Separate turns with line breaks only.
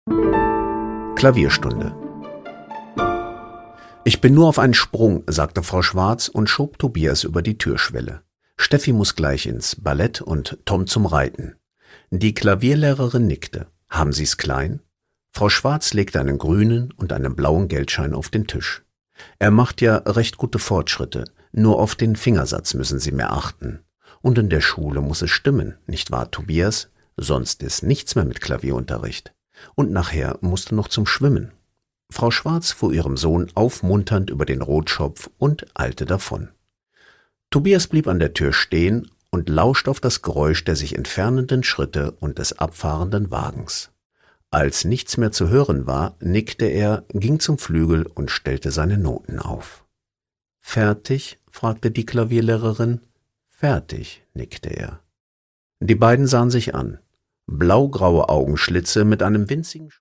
Klavierstunde. »Ich bin nur auf einen Sprung«, sagte Frau Schwarz und schob Tobias über die Türschwelle. Steffi muss gleich ins Ballett und Tom zum Reiten. Die Klavierlehrerin nickte. »Haben Sie's klein?« Frau Schwarz legte einen grünen und einen blauen Geldschein auf den Tisch. »Er macht ja recht gute Fortschritte, nur auf den Fingersatz müssen Sie mehr achten. Und in der Schule muss es stimmen, nicht wahr, Tobias? Sonst ist nichts mehr mit Klavierunterricht. Und nachher musst du noch zum Schwimmen.« Frau Schwarz fuhr ihrem Sohn aufmunternd über den Rotschopf und eilte davon. Tobias blieb an der Tür stehen und lauschte auf das Geräusch der sich entfernenden Schritte und des abfahrenden Wagens. Als nichts mehr zu hören war, nickte er, ging zum Flügel und stellte seine Noten auf. »Fertig?« fragte die Klavierlehrerin. »Fertig«, nickte er. Die beiden sahen sich an. Blaugraue Augenschlitze mit einem winzigen